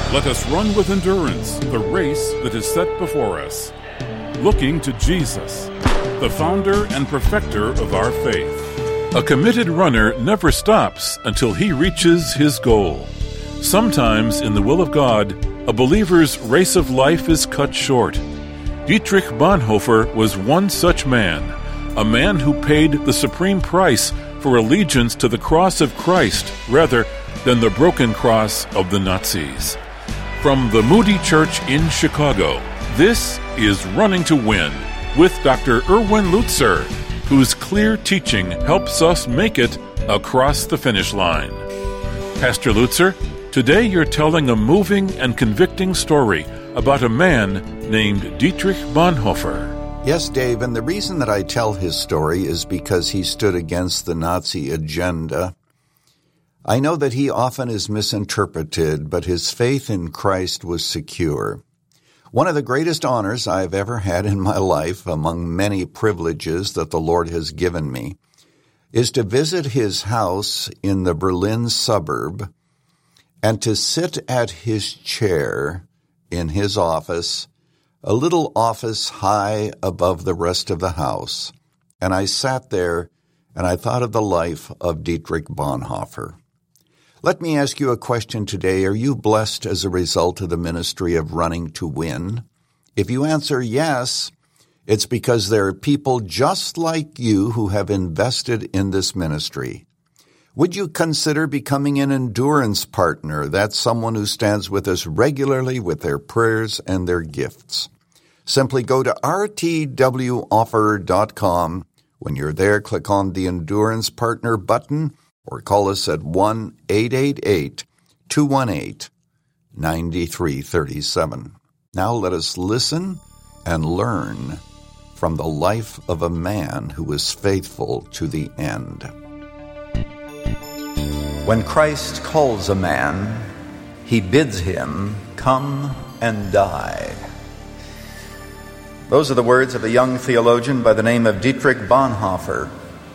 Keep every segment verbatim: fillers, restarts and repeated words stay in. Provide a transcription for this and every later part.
Let us run with endurance the race that is set before us, looking to Jesus, the founder and perfecter of our faith. A committed runner never stops until he reaches his goal. Sometimes, in the will of God, a believer's race of life is cut short. Dietrich Bonhoeffer was one such man, a man who paid the supreme price for allegiance to the cross of Christ rather than the broken cross of the Nazis. From the Moody Church in Chicago, this is Running to Win with Doctor Erwin Lutzer, whose clear teaching helps us make it across the finish line. Pastor Lutzer, today you're telling a moving and convicting story about a man named Dietrich Bonhoeffer. Yes, Dave, and the reason that I tell his story is because he stood against the Nazi agenda. I know that he often is misinterpreted, but his faith in Christ was secure. One of the greatest honors I've ever had in my life, among many privileges that the Lord has given me, is to visit his house in the Berlin suburb and to sit at his chair in his office, a little office high above the rest of the house. And I sat there and I thought of the life of Dietrich Bonhoeffer. Let me ask you a question today. Are you blessed as a result of the ministry of Running to Win? If you answer yes, it's because there are people just like you who have invested in this ministry. Would you consider becoming an endurance partner? That's someone who stands with us regularly with their prayers and their gifts. Simply go to r t w offer dot com. When you're there, click on the Endurance Partner button or call us at one eight eight eight, two one eight, nine three three seven. Now let us listen and learn from the life of a man who was faithful to the end. When Christ calls a man, he bids him come and die. Those are the words of a young theologian by the name of Dietrich Bonhoeffer,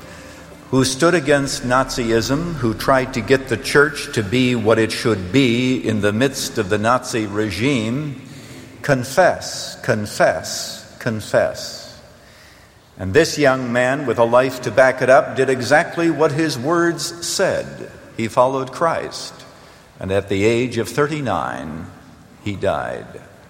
who stood against Nazism, who tried to get the church to be what it should be in the midst of the Nazi regime. Confess, confess, confess. And this young man, with a life to back it up, did exactly what his words said. He followed Christ, and at the age of thirty-nine, he died.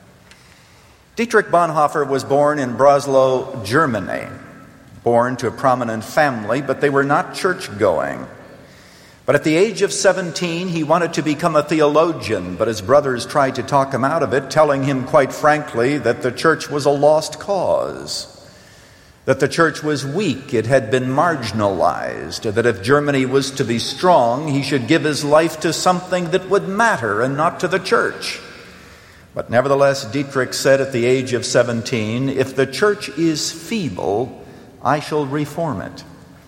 Dietrich Bonhoeffer was born in Breslau, Germany, born to a prominent family, but they were not church-going. But at the age of seventeen, he wanted to become a theologian, but his brothers tried to talk him out of it, telling him quite frankly that the church was a lost cause, that the church was weak, it had been marginalized, that if Germany was to be strong, he should give his life to something that would matter and not to the church. But nevertheless, Dietrich said at the age of seventeen, if the church is feeble, I shall reform it.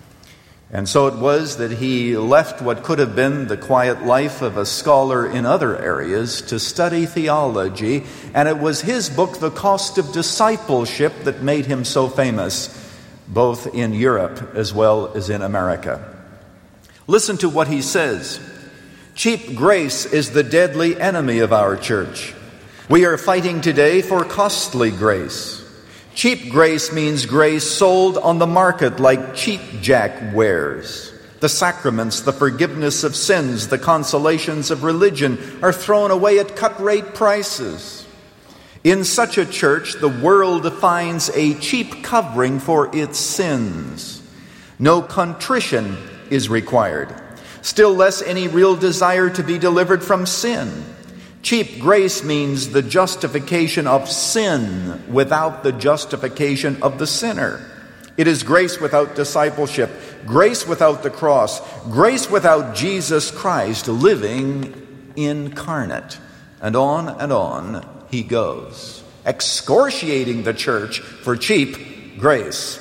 And so it was that he left what could have been the quiet life of a scholar in other areas to study theology, and it was his book, The Cost of Discipleship, that made him so famous, both in Europe as well as in America. Listen to what he says. Cheap grace is the deadly enemy of our church. We are fighting today for costly grace. Cheap grace means grace sold on the market like cheap jack wares. The sacraments, the forgiveness of sins, the consolations of religion are thrown away at cut-rate prices. In such a church, the world finds a cheap covering for its sins. No contrition is required, still less any real desire to be delivered from sin. Cheap grace means the justification of sin without the justification of the sinner. It is grace without discipleship, grace without the cross, grace without Jesus Christ living incarnate. And on and on he goes, excoriating the church for cheap grace.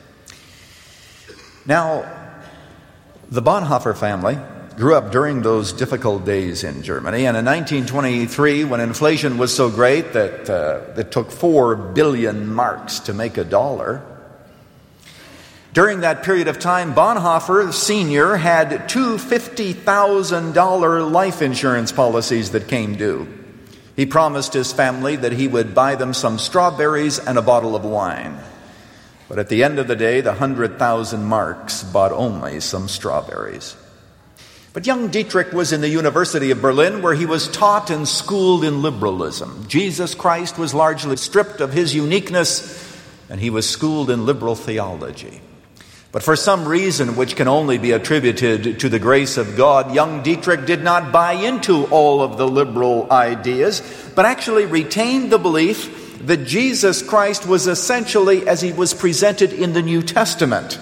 Now, the Bonhoeffer family grew up during those difficult days in Germany, and in nineteen twenty-three, when inflation was so great that uh, it took four billion marks to make a dollar, during that period of time, Bonhoeffer Senior had two fifty thousand dollars life insurance policies that came due. He promised his family that he would buy them some strawberries and a bottle of wine. But at the end of the day, the hundred thousand marks bought only some strawberries. But young Dietrich was in the University of Berlin, where he was taught and schooled in liberalism. Jesus Christ was largely stripped of his uniqueness, and he was schooled in liberal theology. But for some reason which can only be attributed to the grace of God, young Dietrich did not buy into all of the liberal ideas, but actually retained the belief that Jesus Christ was essentially as he was presented in the New Testament.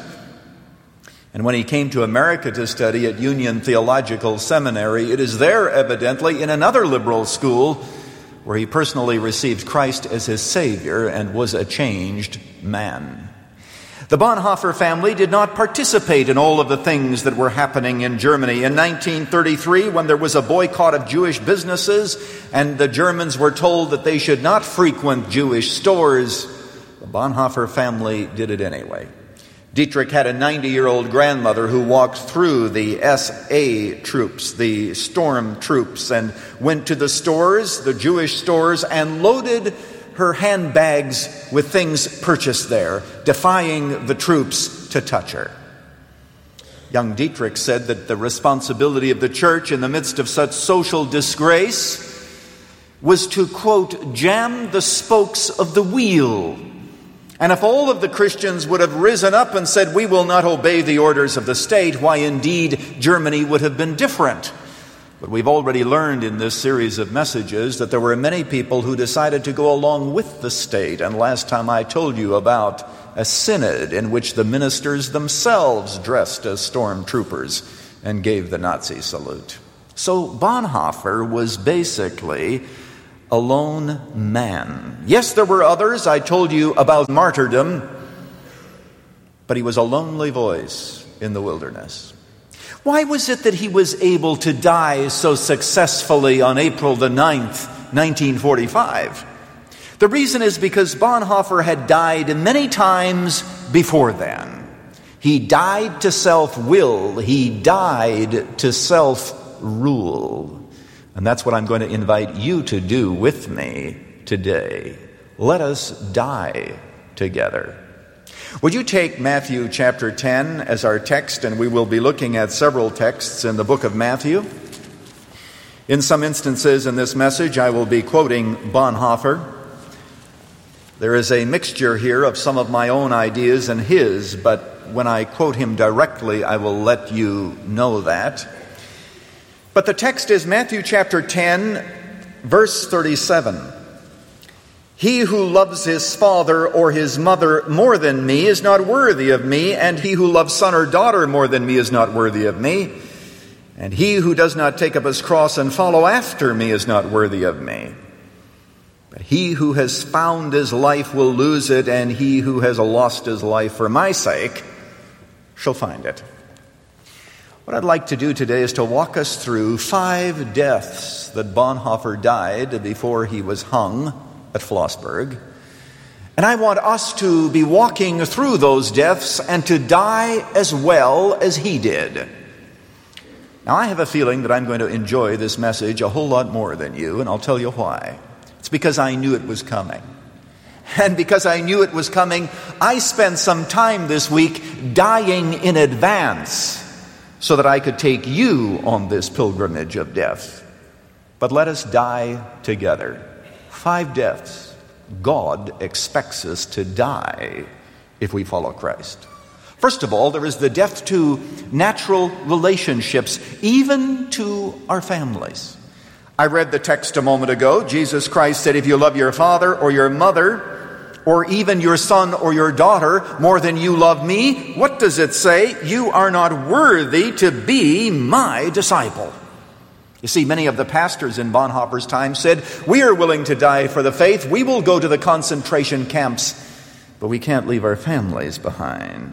And when he came to America to study at Union Theological Seminary, it is there, evidently, in another liberal school, where he personally received Christ as his Savior and was a changed man. The Bonhoeffer family did not participate in all of the things that were happening in Germany. In nineteen thirty-three, when there was a boycott of Jewish businesses and the Germans were told that they should not frequent Jewish stores, the Bonhoeffer family did it anyway. Dietrich had a ninety-year-old grandmother who walked through the S A troops, the storm troops, and went to the stores, the Jewish stores, and loaded her handbags with things purchased there, defying the troops to touch her. Young Dietrich said that the responsibility of the church in the midst of such social disgrace was to, quote, jam the spokes of the wheel. And if all of the Christians would have risen up and said, we will not obey the orders of the state, why indeed Germany would have been different. But we've already learned in this series of messages that there were many people who decided to go along with the state. And last time I told you about a synod in which the ministers themselves dressed as stormtroopers and gave the Nazi salute. So Bonhoeffer was basically a lone man. Yes, there were others. I told you about martyrdom, but he was a lonely voice in the wilderness. Why was it that he was able to die so successfully on April the ninth, nineteen forty-five? The reason is because Bonhoeffer had died many times before then. He died to self-will. He died to self-rule. And that's what I'm going to invite you to do with me today. Let us die together. Would you take Matthew chapter ten as our text, and we will be looking at several texts in the book of Matthew. In some instances in this message, I will be quoting Bonhoeffer. There is a mixture here of some of my own ideas and his, but when I quote him directly, I will let you know that. But the text is Matthew chapter ten, verse thirty-seven. He who loves his father or his mother more than me is not worthy of me, and he who loves son or daughter more than me is not worthy of me. And he who does not take up his cross and follow after me is not worthy of me. But he who has found his life will lose it, and he who has lost his life for my sake shall find it. What I'd like to do today is to walk us through five deaths that Bonhoeffer died before he was hung at Flossburg. And I want us to be walking through those deaths and to die as well as he did. Now, I have a feeling that I'm going to enjoy this message a whole lot more than you, and I'll tell you why. It's because I knew it was coming. And because I knew it was coming, I spent some time this week dying in advance so that I could take you on this pilgrimage of death. But let us die together. Five deaths God expects us to die if we follow Christ. First of all, there is the death to natural relationships, even to our families. I read the text a moment ago. Jesus Christ said, if you love your father or your mother, or even your son or your daughter more than you love me, what does it say? You are not worthy to be my disciple. You see, many of the pastors in Bonhoeffer's time said, we are willing to die for the faith. We will go to the concentration camps, but we can't leave our families behind.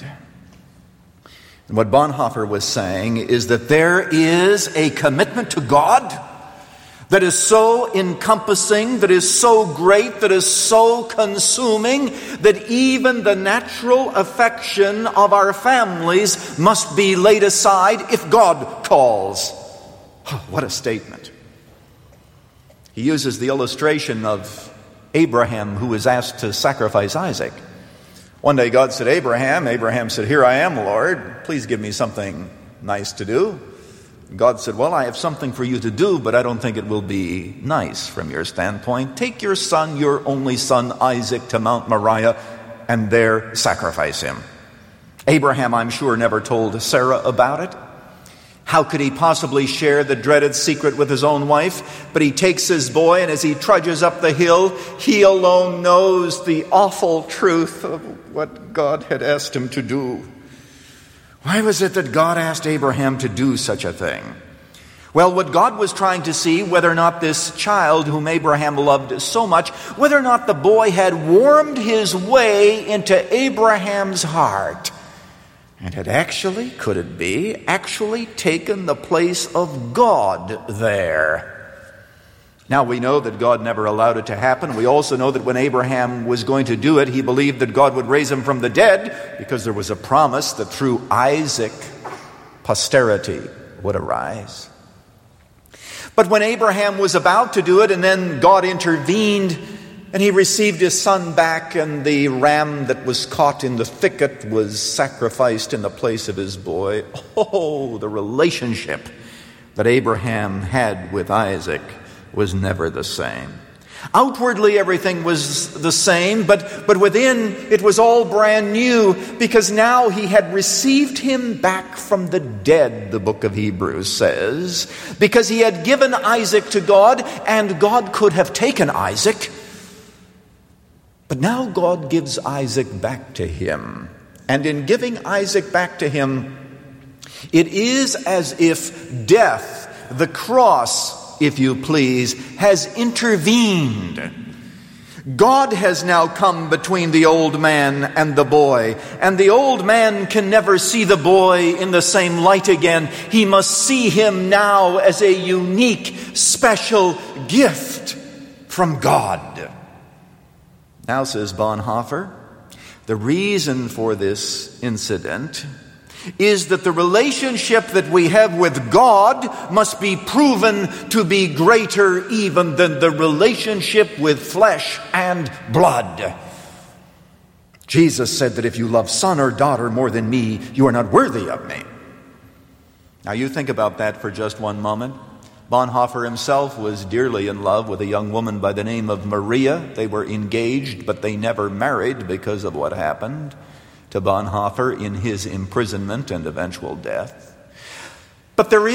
And what Bonhoeffer was saying is that there is a commitment to God that is so encompassing, that is so great, that is so consuming, that even the natural affection of our families must be laid aside if God calls. What a statement. He uses the illustration of Abraham who was asked to sacrifice Isaac. One day God said, Abraham, Abraham said, here I am, Lord. Please give me something nice to do. God said, well, I have something for you to do, but I don't think it will be nice from your standpoint. Take your son, your only son, Isaac, to Mount Moriah, and there sacrifice him. Abraham, I'm sure, never told Sarah about it. How could he possibly share the dreaded secret with his own wife? But he takes his boy, and as he trudges up the hill, he alone knows the awful truth of what God had asked him to do. Why was it that God asked Abraham to do such a thing? Well, what God was trying to see, whether or not this child whom Abraham loved so much, whether or not the boy had warmed his way into Abraham's heart, and had actually, could it be, actually taken the place of God there. Now we know that God never allowed it to happen. We also know that when Abraham was going to do it, he believed that God would raise him from the dead, because there was a promise that through Isaac, posterity would arise. But when Abraham was about to do it, and then God intervened, and he received his son back, and the ram that was caught in the thicket was sacrificed in the place of his boy. Oh, the relationship that Abraham had with Isaac was never the same. Outwardly, everything was the same, but, but within, it was all brand new, because now he had received him back from the dead, the book of Hebrews says, because he had given Isaac to God, and God could have taken Isaac. But now God gives Isaac back to him. And in giving Isaac back to him, it is as if death, the cross, if you please, has intervened. God has now come between the old man and the boy, and the old man can never see the boy in the same light again. He must see him now as a unique, special gift from God. Now, says Bonhoeffer, the reason for this incident is that the relationship that we have with God must be proven to be greater even than the relationship with flesh and blood. Jesus said that if you love son or daughter more than me, you are not worthy of me. Now you think about that for just one moment. Bonhoeffer himself was dearly in love with a young woman by the name of Maria. They were engaged, but they never married because of what happened to Bonhoeffer in his imprisonment and eventual death. But there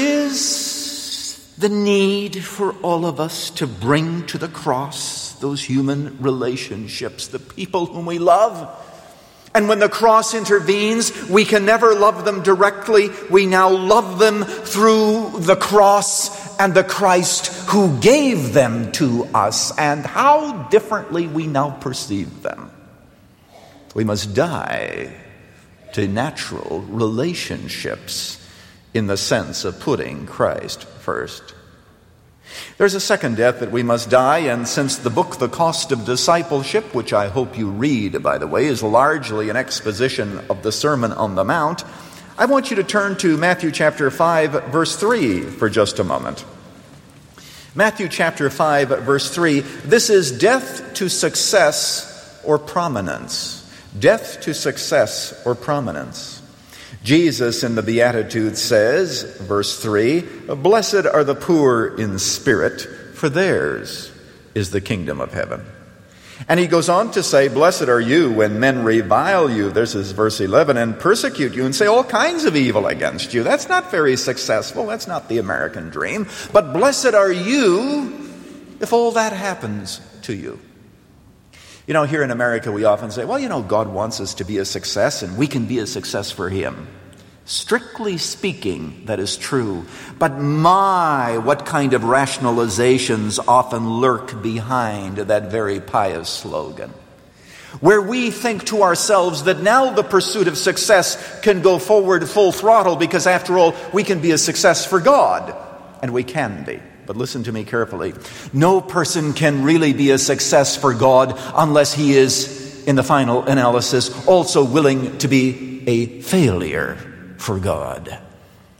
is the need for all of us to bring to the cross those human relationships, the people whom we love. And when the cross intervenes, we can never love them directly. We now love them through the cross and the Christ who gave them to us, and how differently we now perceive them. We must die to natural relationships in the sense of putting Christ first. There's a second death that we must die, and since the book The Cost of Discipleship, which I hope you read, by the way, is largely an exposition of the Sermon on the Mount, I want you to turn to Matthew chapter five, verse three for just a moment. Matthew chapter five, verse three. This is death to success or prominence. Death to success or prominence. Jesus in the Beatitudes says, verse three, "Blessed are the poor in spirit, for theirs is the kingdom of heaven." And he goes on to say, "Blessed are you when men revile you," this is verse eleven, "and persecute you and say all kinds of evil against you." That's not very successful. That's not the American dream. But blessed are you if all that happens to you. You know, here in America we often say, well, you know, God wants us to be a success and we can be a success for him. Strictly speaking, that is true. But my, what kind of rationalizations often lurk behind that very pious slogan, where we think to ourselves that now the pursuit of success can go forward full throttle because, after all, we can be a success for God. And we can be. But listen to me carefully. No person can really be a success for God unless he is, in the final analysis, also willing to be a failure for God.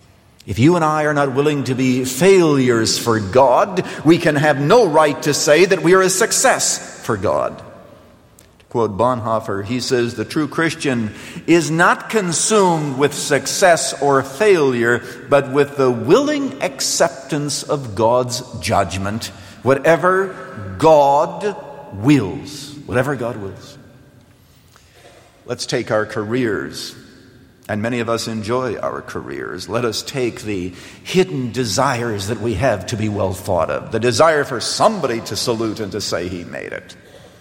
If you and I are not willing to be failures for God, we can have no right to say that we are a success for God. To quote Bonhoeffer, he says, the true Christian is not consumed with success or failure, but with the willing acceptance of God's judgment, whatever God wills. Whatever God wills. Let's take our careers. And many of us enjoy our careers. Let us take the hidden desires that we have to be well thought of. The desire for somebody to salute and to say he made it.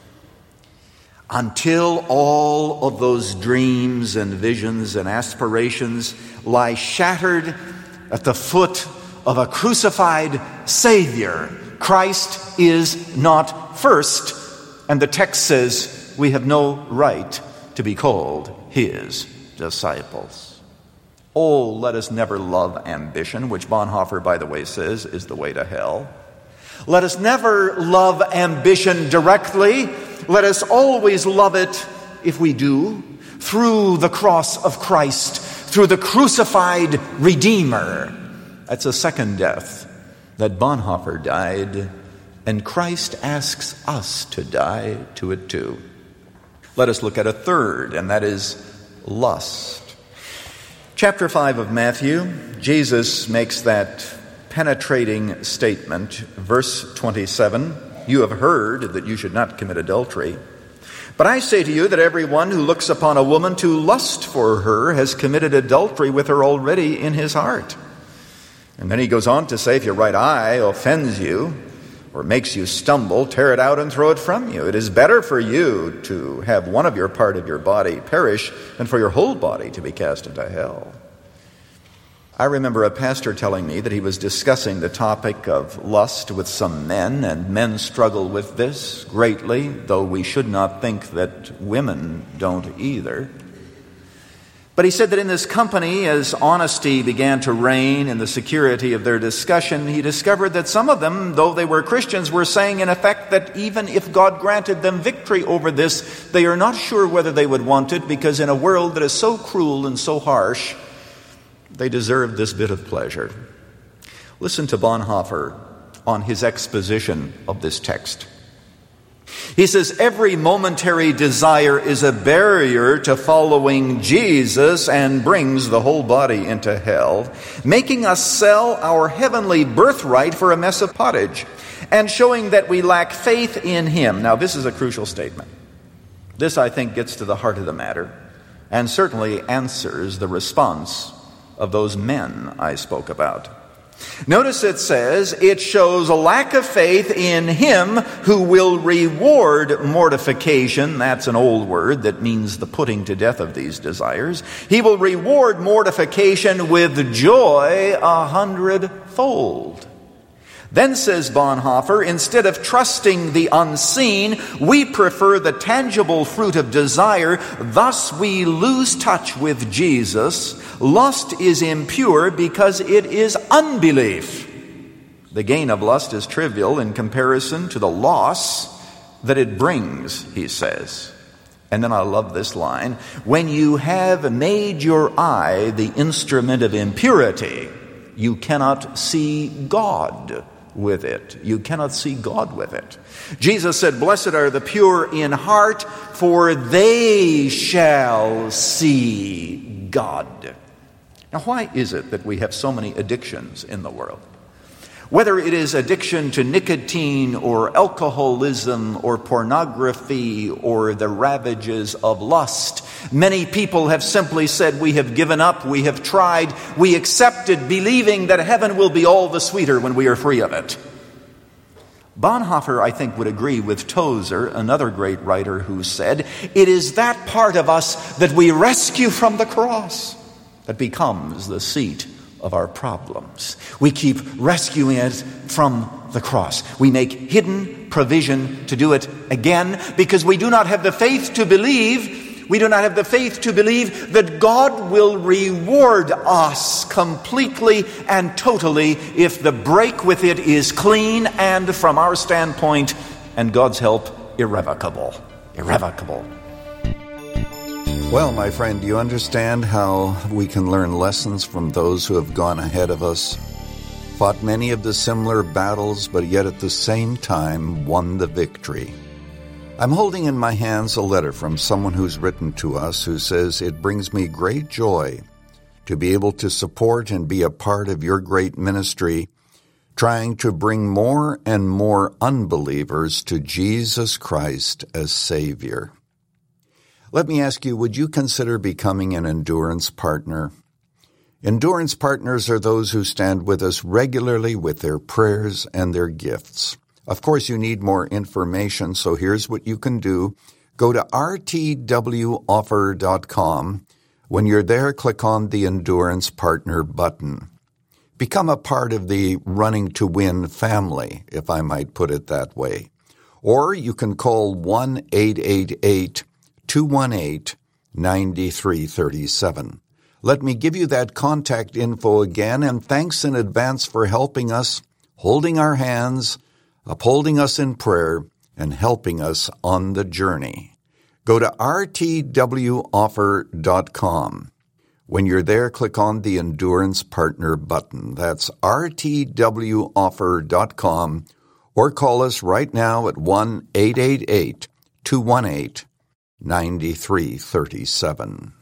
Until all of those dreams and visions and aspirations lie shattered at the foot of a crucified Savior, Christ is not first. And the text says we have no right to be called his disciples. Oh, let us never love ambition, which Bonhoeffer, by the way, says is the way to hell. Let us never love ambition directly. Let us always love it, if we do, through the cross of Christ, through the crucified Redeemer. That's a second death that Bonhoeffer died, and Christ asks us to die to it too. Let us look at a third, and that is lust. Chapter five of Matthew, Jesus makes that penetrating statement, verse twenty-seven, you have heard that you should not commit adultery. But I say to you that everyone who looks upon a woman to lust for her has committed adultery with her already in his heart. And then he goes on to say, if your right eye offends you, or makes you stumble, tear it out and throw it from you. It is better for you to have one of your part of your body perish than for your whole body to be cast into hell. I remember a pastor telling me that he was discussing the topic of lust with some men, and men struggle with this greatly, though we should not think that women don't either. But he said that in this company, as honesty began to reign in the security of their discussion, he discovered that some of them, though they were Christians, were saying in effect that even if God granted them victory over this, they are not sure whether they would want it, because in a world that is so cruel and so harsh, they deserve this bit of pleasure. Listen to Bonhoeffer on his exposition of this text. He says, every momentary desire is a barrier to following Jesus and brings the whole body into hell, making us sell our heavenly birthright for a mess of pottage, and showing that we lack faith in him. Now, this is a crucial statement. This, I think, gets to the heart of the matter, and certainly answers the response of those men I spoke about. Notice it says, it shows a lack of faith in him who will reward mortification. That's an old word that means the putting to death of these desires. He will reward mortification with joy a hundredfold. Then says Bonhoeffer, instead of trusting the unseen, we prefer the tangible fruit of desire. Thus we lose touch with Jesus. Lust is impure because it is unbelief. The gain of lust is trivial in comparison to the loss that it brings, he says. And then I love this line, when you have made your eye the instrument of impurity, you cannot see God with it. You cannot see God with it. Jesus said, blessed are the pure in heart, for they shall see God. Now, why is it that we have so many addictions in the world? Whether it is addiction to nicotine or alcoholism or pornography or the ravages of lust, many people have simply said, we have given up, we have tried, we accepted, believing that heaven will be all the sweeter when we are free of it. Bonhoeffer, I think, would agree with Tozer, another great writer, who said, it is that part of us that we rescue from the cross that becomes the seat of our problems. We keep rescuing it from the cross. We make hidden provision to do it again because we do not have the faith to believe, we do not have the faith to believe that God will reward us completely and totally if the break with it is clean and, from our standpoint and God's help, irrevocable. Irrevocable. Well, my friend, do you understand how we can learn lessons from those who have gone ahead of us, fought many of the similar battles, but yet at the same time won the victory? I'm holding in my hands a letter from someone who's written to us who says, "It brings me great joy to be able to support and be a part of your great ministry, trying to bring more and more unbelievers to Jesus Christ as Savior." Let me ask you, would you consider becoming an endurance partner? Endurance partners are those who stand with us regularly with their prayers and their gifts. Of course, you need more information, so here's what you can do. Go to r t w offer dot com. When you're there, click on the Endurance Partner button. Become a part of the Running to Win family, if I might put it that way. Or you can call one eight eight eight, two one eight, nine three three seven. Let me give you that contact info again, and thanks in advance for helping us, holding our hands, upholding us in prayer, and helping us on the journey. Go to r t w offer dot com. When you're there, click on the Endurance Partner button. That's r t w offer dot com, or call us right now at one eight eight eight, two one eight, nine three three seven.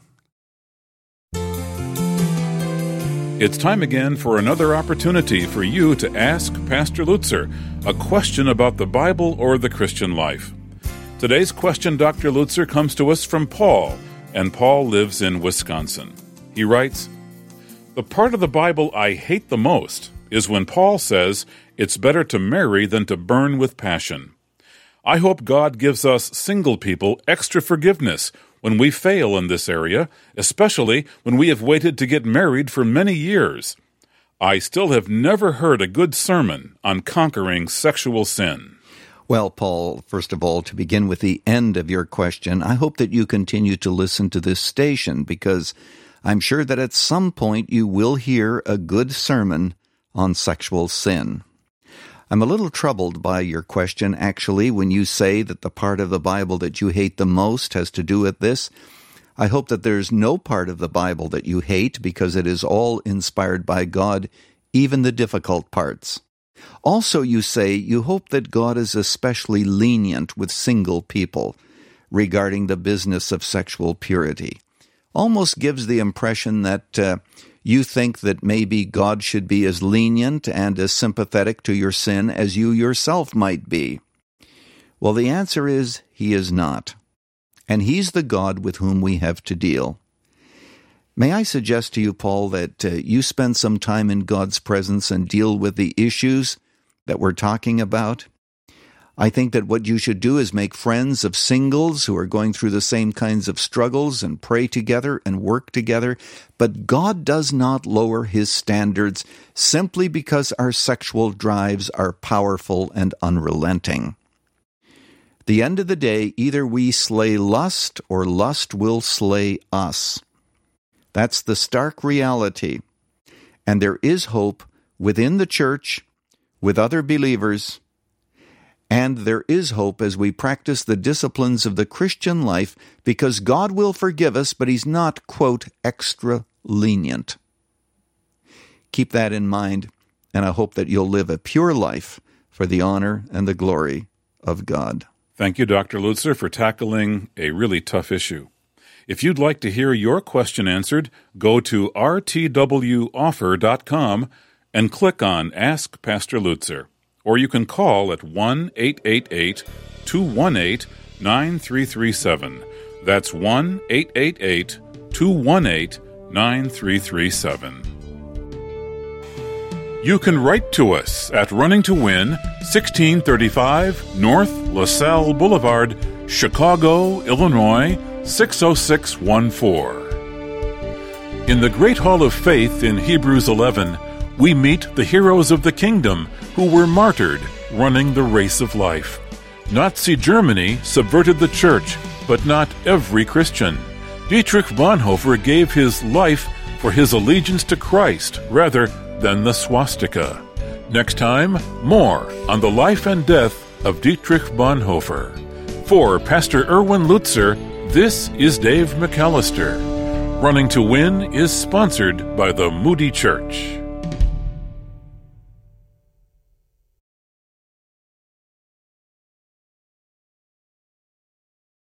It's time again for another opportunity for you to ask Pastor Lutzer a question about the Bible or the Christian life. Today's question, Doctor Lutzer, comes to us from Paul, and Paul lives in Wisconsin. He writes, "The part of the Bible I hate the most is when Paul says it's better to marry than to burn with passion. I hope God gives us single people extra forgiveness when we fail in this area, especially when we have waited to get married for many years. I still have never heard a good sermon on conquering sexual sin." Well, Paul, first of all, to begin with the end of your question, I hope that you continue to listen to this station, because I'm sure that at some point you will hear a good sermon on sexual sin. I'm a little troubled by your question, actually, when you say that the part of the Bible that you hate the most has to do with this. I hope that there's no part of the Bible that you hate, because it is all inspired by God, even the difficult parts. Also, you say you hope that God is especially lenient with single people regarding the business of sexual purity. Almost gives the impression that uh, you think that maybe God should be as lenient and as sympathetic to your sin as you yourself might be. Well, the answer is He is not. And He's the God with whom we have to deal. May I suggest to you, Paul, that uh, you spend some time in God's presence and deal with the issues that we're talking about? I think that what you should do is make friends of singles who are going through the same kinds of struggles and pray together and work together. But God does not lower His standards simply because our sexual drives are powerful and unrelenting. At the end of the day, either we slay lust or lust will slay us. That's the stark reality. And there is hope within the church, with other believers, and there is hope as we practice the disciplines of the Christian life, because God will forgive us, but He's not, quote, extra lenient. Keep that in mind, and I hope that you'll live a pure life for the honor and the glory of God. Thank you, Doctor Lutzer, for tackling a really tough issue. If you'd like to hear your question answered, go to r t w offer dot com and click on Ask Pastor Lutzer. Or you can call at one eight eight eight, two one eight, nine three three seven. That's one eight eight eight, two one eight, nine three three seven. You can write to us at Running to Win, sixteen thirty-five North LaSalle Boulevard, Chicago, Illinois, six oh six one four. In the Great Hall of Faith in Hebrews eleven, we meet the heroes of the kingdom who were martyred running the race of life. Nazi Germany subverted the church, but not every Christian. Dietrich Bonhoeffer gave his life for his allegiance to Christ rather than the swastika. Next time, more on the life and death of Dietrich Bonhoeffer. For Pastor Erwin Lutzer, This is Dave McAllister. Running to Win is sponsored by the Moody Church.